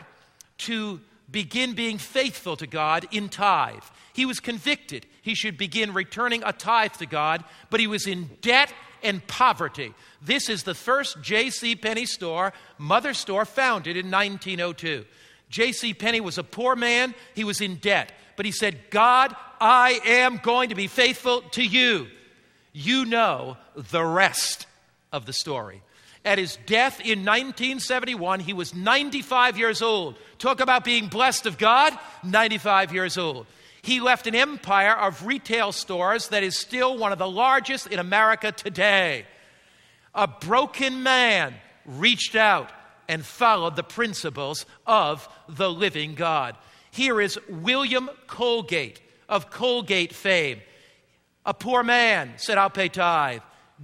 to begin being faithful to God in tithe. He was convicted he should begin returning a tithe to God, but he was in debt and poverty. This is the first J.C. Penney store, mother store, founded in 1902. J.C. Penney was a poor man. He was in debt. But he said, God, I am going to be faithful to you. You know the rest of the story. At his death in 1971, he was 95 years old. Talk about being blessed of God, 95 years old. He left an empire of retail stores that is still one of the largest in America today. A broken man reached out and followed the principles of the living God. Here is William Colgate of Colgate fame. A poor man said, I'll pay tithe.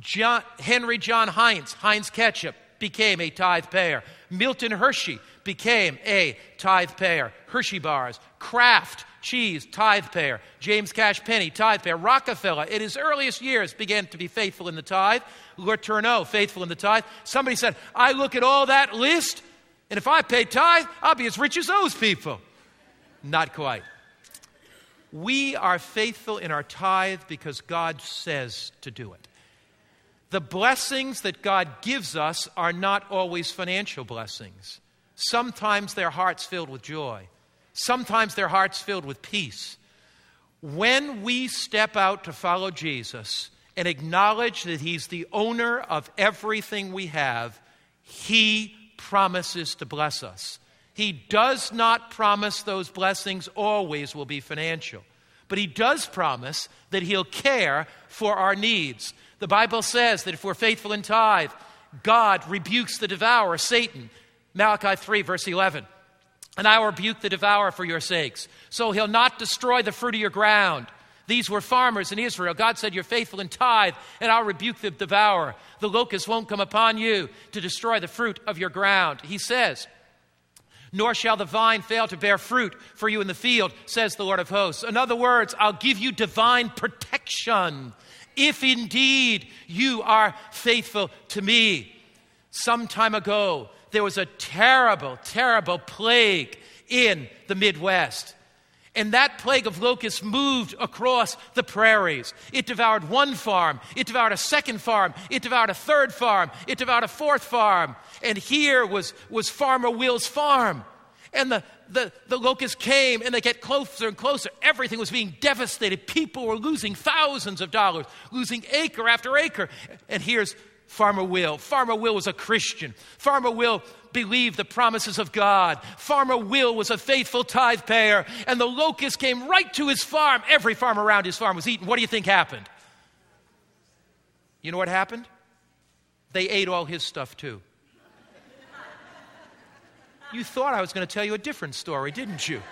Henry John Heinz Ketchup, became a tithe payer. Milton Hershey became a tithe payer. Hershey bars, Kraft cheese, tithe payer. James Cash Penney, tithe payer. Rockefeller, in his earliest years, began to be faithful in the tithe. Letourneau, faithful in the tithe. Somebody said, I look at all that list, and if I pay tithe, I'll be as rich as those people. Not quite. We are faithful in our tithe because God says to do it. The blessings that God gives us are not always financial blessings. Sometimes they're hearts filled with joy. Sometimes they're hearts filled with peace. When we step out to follow Jesus and acknowledge that He's the owner of everything we have, He promises to bless us. He does not promise those blessings always will be financial, but He does promise that He'll care for our needs. The Bible says that if we're faithful in tithe, God rebukes the devourer, Satan. Malachi 3, verse 11. And I will rebuke the devourer for your sakes. So he'll not destroy the fruit of your ground. These were farmers in Israel. God said, you're faithful in tithe, and I'll rebuke the devourer. The locust won't come upon you to destroy the fruit of your ground. He says, nor shall the vine fail to bear fruit for you in the field, says the Lord of hosts. In other words, I'll give you divine protection if indeed you are faithful to me. Some time ago, there was a terrible, terrible plague in the Midwest. And that plague of locusts moved across the prairies. It devoured one farm. It devoured a second farm. It devoured a third farm. It devoured a fourth farm. And here was Farmer Will's farm. And the locusts came and they get closer and closer. Everything was being devastated. People were losing thousands of dollars, losing acre after acre. And here's Farmer Will. Farmer Will was a Christian. Farmer Will believed the promises of God. Farmer Will was a faithful tithe payer, and the locust came right to his farm. Every farm around his farm was eaten. What do you think happened? You know what happened? They ate all his stuff too. You thought I was going to tell you a different story, didn't you?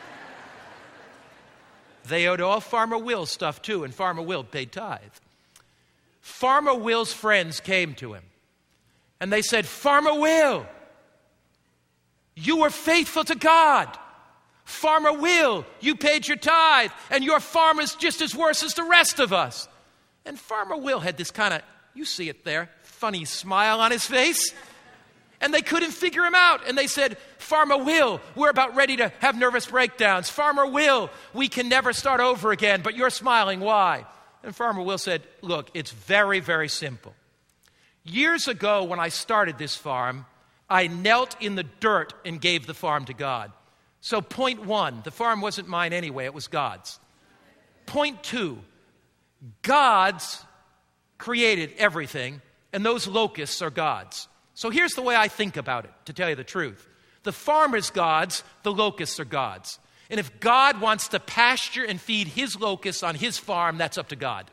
They ate all Farmer Will's stuff too, and Farmer Will paid tithe. Farmer Will's friends came to him, and they said, Farmer Will, you were faithful to God. Farmer Will, you paid your tithe, and your farm is just as worse as the rest of us. And Farmer Will had this kind of, you see it there, funny smile on his face. And they couldn't figure him out. And they said, Farmer Will, we're about ready to have nervous breakdowns. Farmer Will, we can never start over again, but you're smiling. Why? And Farmer Will said, look, it's very, very simple. Years ago when I started this farm, I knelt in the dirt and gave the farm to God. So point one, the farm wasn't mine anyway, it was God's. Point two, God's created everything, and those locusts are God's. So here's the way I think about it, to tell you the truth. The farm is God's, the locusts are God's. And if God wants to pasture and feed his locusts on his farm, that's up to God.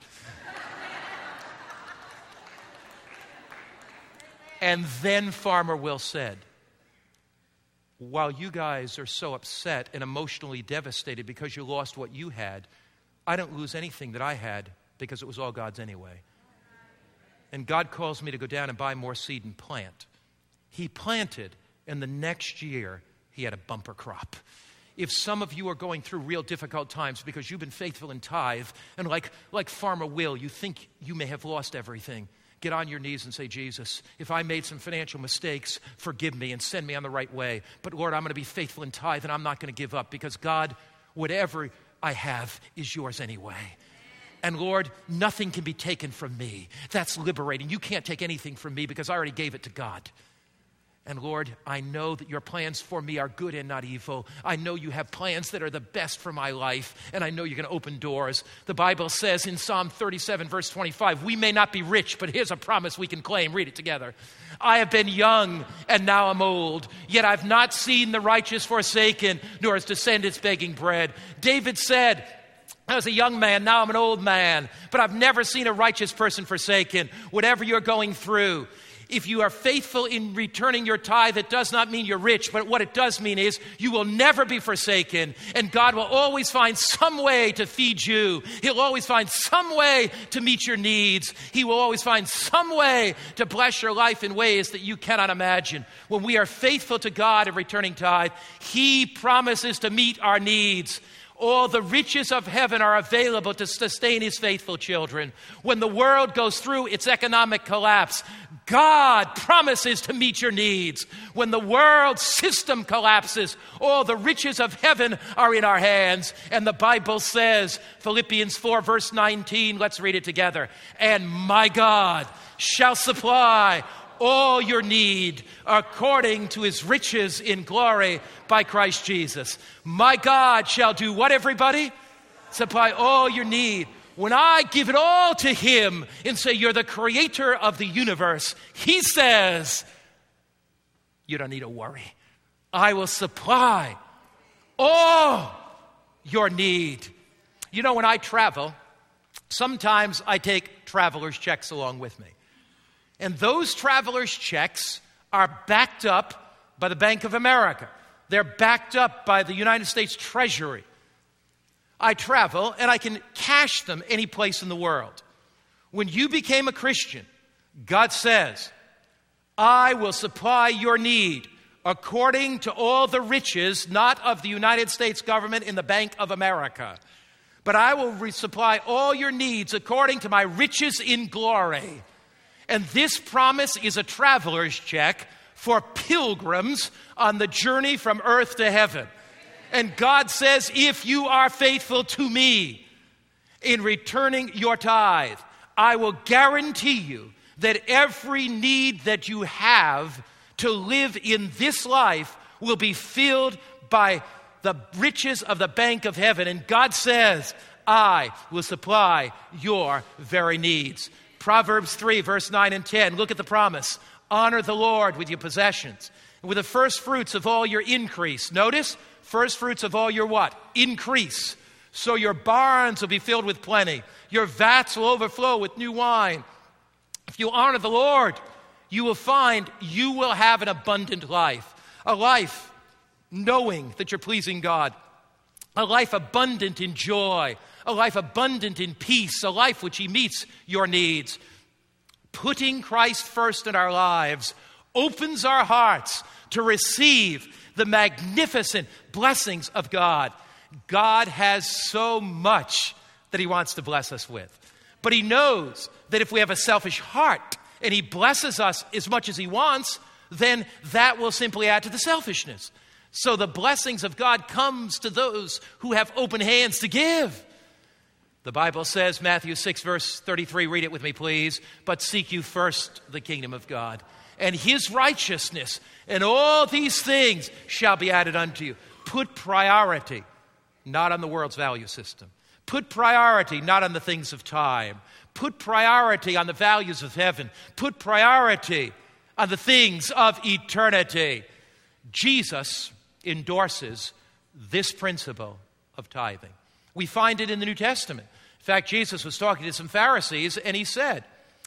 And then Farmer Will said, while you guys are so upset and emotionally devastated because you lost what you had, I don't lose anything that I had because it was all God's anyway. And God calls me to go down and buy more seed and plant. He planted, and the next year he had a bumper crop. If some of you are going through real difficult times because you've been faithful in tithe, and like Farmer Will, you think you may have lost everything, get on your knees and say, Jesus, if I made some financial mistakes, forgive me and send me on the right way. But Lord, I'm going to be faithful in tithe, and I'm not going to give up because God, whatever I have is yours anyway. And Lord, nothing can be taken from me. That's liberating. You can't take anything from me because I already gave it to God. And Lord, I know that your plans for me are good and not evil. I know you have plans that are the best for my life, and I know you're going to open doors. The Bible says in Psalm 37, verse 25, we may not be rich, but here's a promise we can claim. Read it together. I have been young, and now I'm old, yet I've not seen the righteous forsaken, nor his descendants begging bread. David said, I was a young man, now I'm an old man, but I've never seen a righteous person forsaken. Whatever you're going through, if you are faithful in returning your tithe, it does not mean you're rich, but what it does mean is you will never be forsaken, and God will always find some way to feed you. He'll always find some way to meet your needs. He will always find some way to bless your life in ways that you cannot imagine. When we are faithful to God in returning tithe, He promises to meet our needs. All the riches of heaven are available to sustain his faithful children. When the world goes through its economic collapse, God promises to meet your needs. When the world system collapses, all the riches of heaven are in our hands. And the Bible says, Philippians 4, verse 19, let's read it together. And my God shall supply all your need according to his riches in glory by Christ Jesus. My God shall do what, everybody? Supply all your need. When I give it all to him and say, you're the creator of the universe, he says, you don't need to worry. I will supply all your need. You know, when I travel, sometimes I take traveler's checks along with me. And those traveler's checks are backed up by the Bank of America. They're backed up by the United States Treasury. I travel and I can cash them any place in the world. When you became a Christian, God says, I will supply your need according to all the riches, not of the United States government in the Bank of America, but I will supply all your needs according to my riches in glory. And this promise is a traveler's check for pilgrims on the journey from earth to heaven. And God says, if you are faithful to me in returning your tithe, I will guarantee you that every need that you have to live in this life will be filled by the riches of the Bank of Heaven. And God says, I will supply your very needs. Proverbs 3, verse 9 and 10. Look at the promise. Honor the Lord with your possessions, and with the first fruits of all your increase. Notice, first fruits of all your what? Increase. So your barns will be filled with plenty. Your vats will overflow with new wine. If you honor the Lord, you will find you will have an abundant life. A life knowing that you're pleasing God. A life abundant in joy. A life abundant in peace. A life which He meets your needs. Putting Christ first in our lives opens our hearts to receive the magnificent blessings of God. God has so much that He wants to bless us with. But He knows that if we have a selfish heart and He blesses us as much as He wants, then that will simply add to the selfishness. So the blessings of God comes to those who have open hands to give. The Bible says, Matthew 6, verse 33, read it with me, please. But seek you first the kingdom of God and His righteousness, and all these things shall be added unto you. Put priority not on the world's value system. Put priority not on the things of time. Put priority on the values of heaven. Put priority on the things of eternity. Jesus endorses this principle of tithing. We find it in the New Testament. In fact, Jesus was talking to some Pharisees, and He said,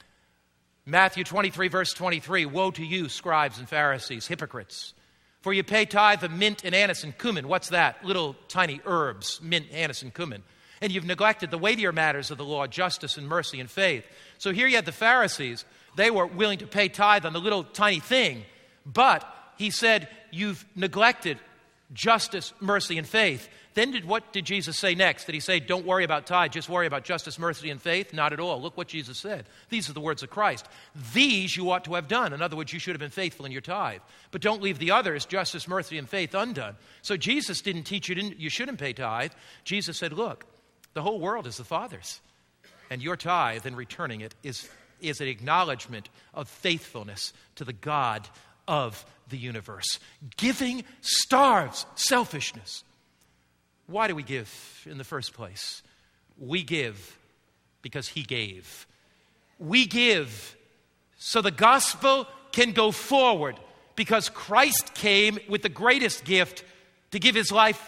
Matthew 23, verse 23, woe to you, scribes and Pharisees, hypocrites, for you pay tithe of mint and anise and cumin. What's that? Little tiny herbs, mint, anise, and cumin. And you've neglected the weightier matters of the law, justice and mercy and faith. So here you had the Pharisees. They were willing to pay tithe on the little tiny thing. But He said, you've neglected justice, mercy, and faith. Then what did Jesus say next? Did He say, don't worry about tithe, just worry about justice, mercy, and faith? Not at all. Look what Jesus said. These are the words of Christ. These you ought to have done. In other words, you should have been faithful in your tithe. But don't leave the others, justice, mercy, and faith, undone. So Jesus didn't teach you shouldn't pay tithe. Jesus said, look, the whole world is the Father's. And your tithe and returning it is an acknowledgement of faithfulness to the God of the universe. Giving starves selfishness. Why do we give in the first place? We give because He gave. We give so the gospel can go forward because Christ came with the greatest gift to give His life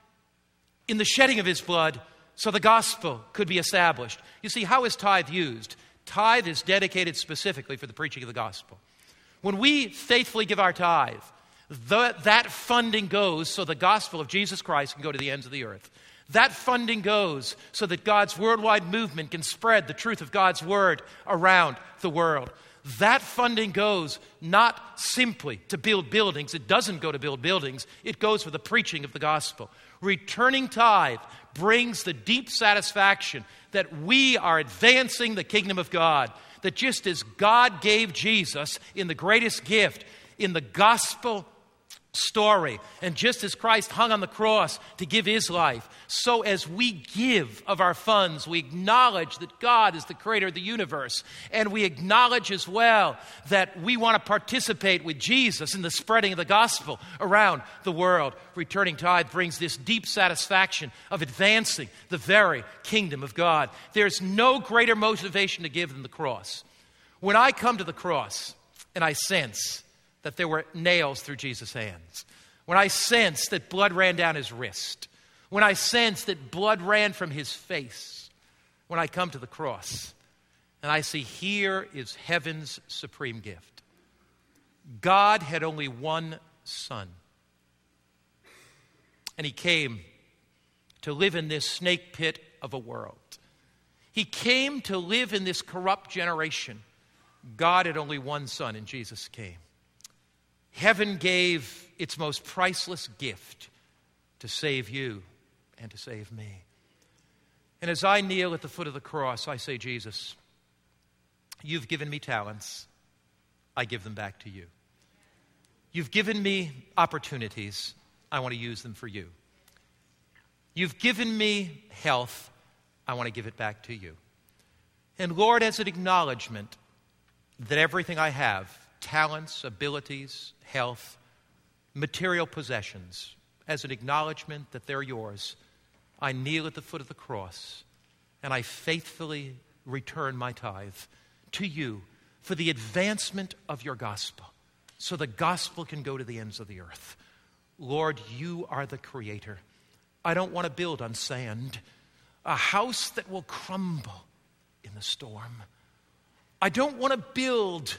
in the shedding of His blood so the gospel could be established. You see, how is tithe used? Tithe is dedicated specifically for the preaching of the gospel. When we faithfully give our tithe, that funding goes so the gospel of Jesus Christ can go to the ends of the earth. That funding goes so that God's worldwide movement can spread the truth of God's word around the world. That funding goes not simply to build buildings. It doesn't go to build buildings. It goes for the preaching of the gospel. Returning tithe brings the deep satisfaction that we are advancing the kingdom of God. That just as God gave Jesus in the greatest gift, in the gospel story, and just as Christ hung on the cross to give His life, so as we give of our funds, we acknowledge that God is the creator of the universe, and we acknowledge as well that we want to participate with Jesus in the spreading of the gospel around the world. Returning tithe brings this deep satisfaction of advancing the very kingdom of God. There's no greater motivation to give than the cross. When I come to the cross and I sense that there were nails through Jesus' hands, when I sense that blood ran down His wrist, when I sense that blood ran from His face, when I come to the cross and I see here is heaven's supreme gift. God had only one Son, and He came to live in this snake pit of a world. He came to live in this corrupt generation. God had only one Son, and Jesus came. Heaven gave its most priceless gift to save you and to save me. And as I kneel at the foot of the cross, I say, Jesus, you've given me talents. I give them back to you. You've given me opportunities. I want to use them for you. You've given me health. I want to give it back to you. And Lord, as an acknowledgement that everything I have, talents, abilities, health, material possessions, as an acknowledgement that they're yours, I kneel at the foot of the cross and I faithfully return my tithe to you for the advancement of your gospel, so the gospel can go to the ends of the earth. Lord, you are the creator. I don't want to build on sand, a house that will crumble in the storm. I don't want to build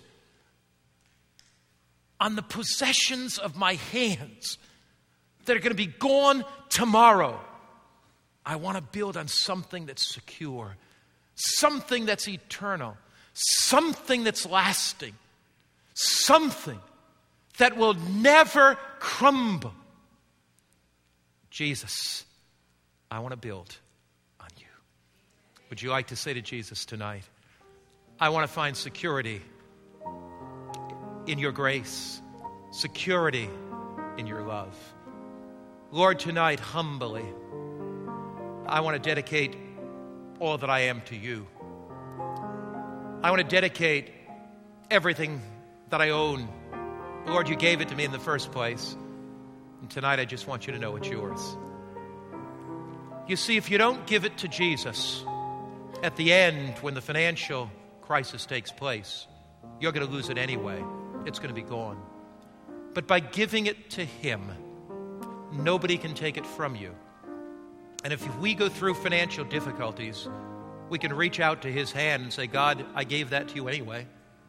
on the possessions of my hands that are going to be gone tomorrow. I want to build on something that's secure, something that's eternal, something that's lasting, something that will never crumble. Jesus, I want to build on you. Would you like to say to Jesus tonight, I want to find security in your grace, security in your love. Lord, tonight, humbly, I want to dedicate all that I am to you. I want to dedicate everything that I own. Lord, you gave it to me in the first place. And tonight I just want you to know it's yours. You see, if you don't give it to Jesus at the end when the financial crisis takes place, you're going to lose it anyway. It's going to be gone. But by giving it to him, nobody can take it from you. And if we go through financial difficulties, we can reach out to his hand and say, God, I gave that to you anyway.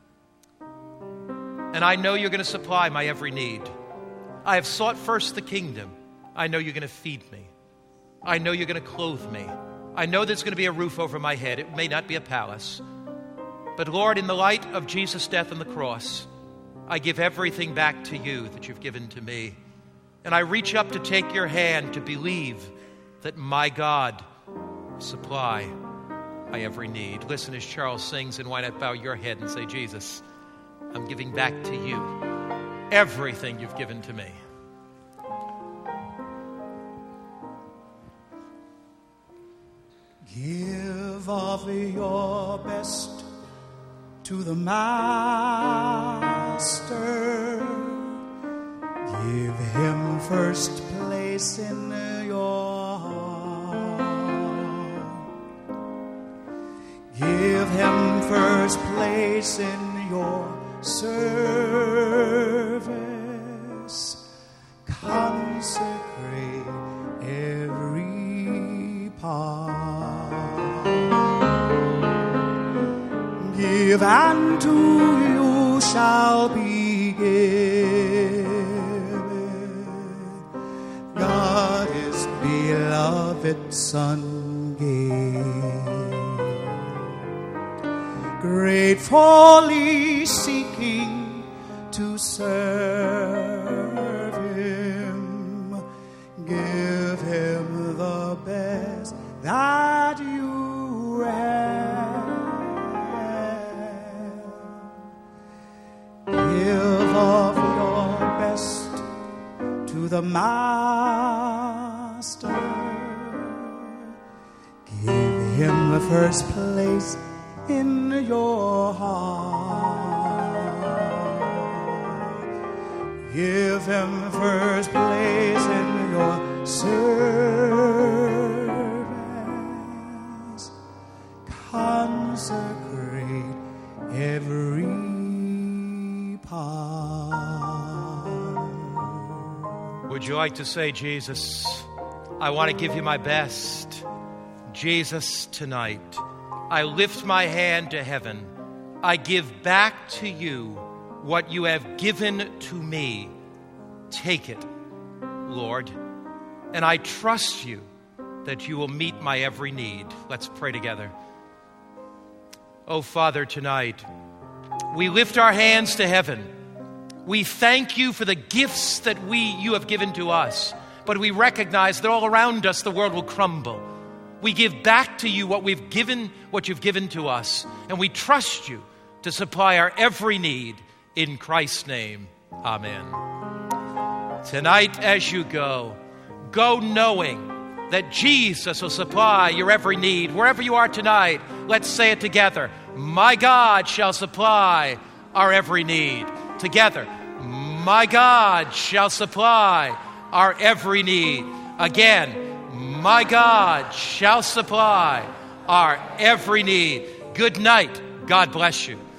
And I know you're going to supply my every need. I have sought first the kingdom. I know you're going to feed me. I know you're going to clothe me. I know there's going to be a roof over my head. It may not be a palace. But Lord, in the light of Jesus' death on the cross, I give everything back to you that you've given to me. And I reach up to take your hand to believe that my God will supply my every need. Listen as Charles sings, and why not bow your head and say, Jesus, I'm giving back to you everything you've given to me. Give of your best to the Master. Give him first place in your heart. Give him first place in your service. Consecrate every part. Give, and to you shall be given. God is beloved Son gave. Gratefully seeking to serve him, give him the best that you have. Give of your best to the Master. Give him the first place in your heart. Give him first place in your service. Consecrate every part. Would you like to say, Jesus, I want to give you my best. Jesus, tonight, I lift my hand to heaven. I give back to you what you have given to me. Take it, Lord. And I trust you that you will meet my every need. Let's pray together. Oh, Father, tonight, we lift our hands to heaven. We thank you for the gifts that you have given to us. But we recognize that all around us, the world will crumble. We give back to you what you've given to us, and we trust you to supply our every need. In Christ's name, amen. Tonight, as you go knowing that Jesus will supply your every need. Wherever you are tonight, let's say it together. My God shall supply our every need. Together, my God shall supply our every need. Again, my God shall supply our every need. Good night. God bless you.